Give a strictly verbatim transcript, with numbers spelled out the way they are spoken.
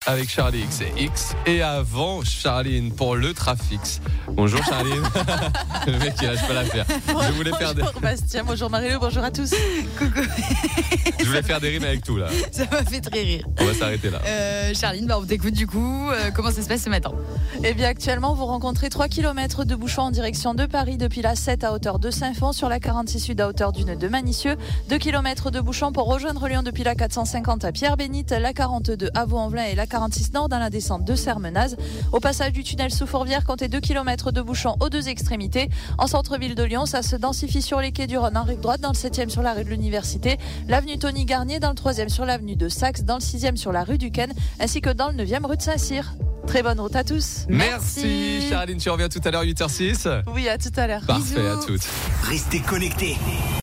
avec Charlie X et X. Et avant, Charline pour le Trafix. Bonjour Charline. Le mec il lâche pas l'affaire. Je voulais faire des... Bonjour Bastien, bonjour Marie-Lou, bonjour à tous. Coucou. Je voulais faire des rimes avec tout là. Ça m'a fait très rire. On va s'arrêter là. Euh, Charline, bah, on t'écoute du coup. Euh, comment ça se passe ce matin? Eh bien actuellement vous rencontrez trois kilomètres de bouchons en direction de Paris depuis la sept à hauteur de Saint-Fond, sur la quarante-six sud à hauteur du nœud de Manicieux. deux kilomètres de bouchons pour rejoindre Lyon depuis la quatre cent cinquante à Pierre-Bénite, la quarante-deux à Vaux-en-Velin et la quarante-six nord dans la descente de Sermenaz. Au passage du tunnel sous Fourvière, comptez deux kilomètres de bouchons aux deux extrémités. En centre-ville de Lyon, ça se densifie sur les quais du Rhône en rive droite, dans le septième sur la rue de l'Université, l'avenue Tony Garnier dans le troisième sur l'avenue de Saxe, dans le sixième sur la rue du Ken, ainsi que dans le neuvième rue de Saint-Cyr. Très bonne route à tous. Merci, Merci Charline, tu reviens tout à l'heure huit heures six. Oui, à tout à l'heure. Parfait, Bisous. à toutes. Restez connectés.